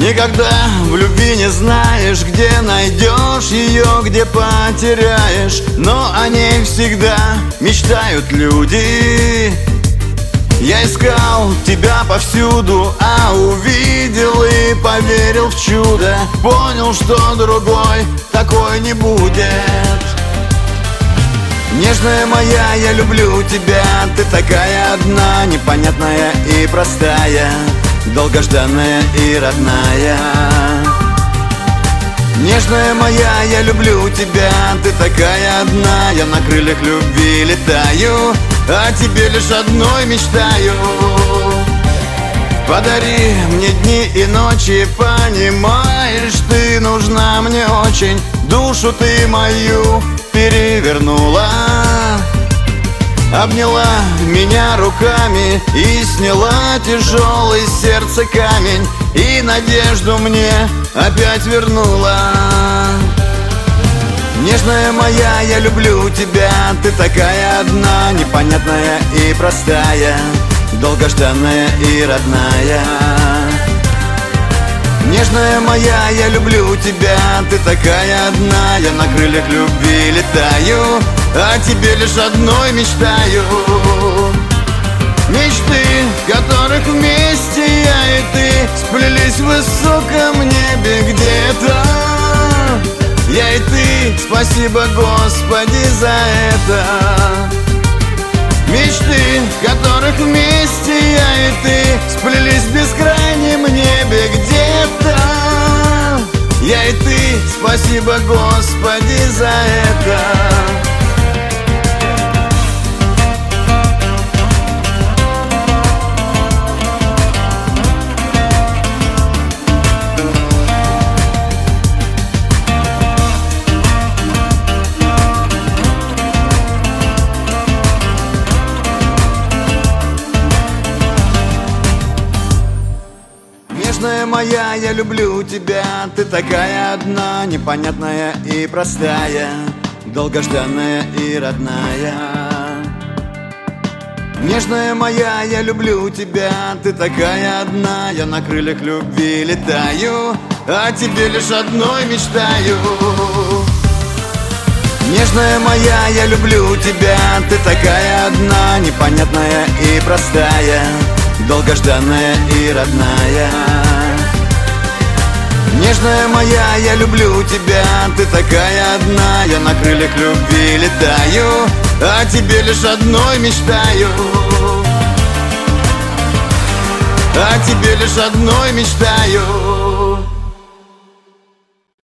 Никогда в любви не знаешь, где найдешь ее, где потеряешь, но о ней всегда мечтают люди. Я искал тебя повсюду, а увидел и поверил в чудо. Понял, что другой такой не будет. Нежная моя, я люблю тебя. Ты такая одна, непонятная и простая, долгожданная и родная. Нежная моя, я люблю тебя. Ты такая одна, я на крыльях любви летаю, о тебе лишь одной мечтаю. Подари мне дни и ночи, понимаешь, ты нужна мне очень. Душу ты мою перевернула, обняла меня руками и сняла тяжелый сердце камень, и надежду мне опять вернула. Нежная моя, я люблю тебя. Ты такая одна, непонятная и простая, долгожданная и родная. Нежная моя, я люблю тебя. Ты такая одна, я на крыльях любви летаю, о тебе лишь одной мечтаю. Мечты, которых вместе я и ты сплелись в высоком небе где-то. Я и ты, спасибо, Господи, за это. Мечты, которых вместе я и ты сплелись в бескрайнем небе где-то. Я и ты, спасибо, Господи, за это. Нежная моя, я люблю тебя. Ты такая одна, непонятная и простая, долгожданная и родная. Нежная моя, я люблю тебя. Ты такая одна, я на крыльях любви летаю, о тебе лишь одной мечтаю. Нежная моя, я люблю тебя. Ты такая одна, непонятная и простая, долгожданная и родная. Нежная моя, я люблю тебя. Ты такая одна, я на крыльях любви летаю, о тебе лишь одной мечтаю. О тебе лишь одной мечтаю.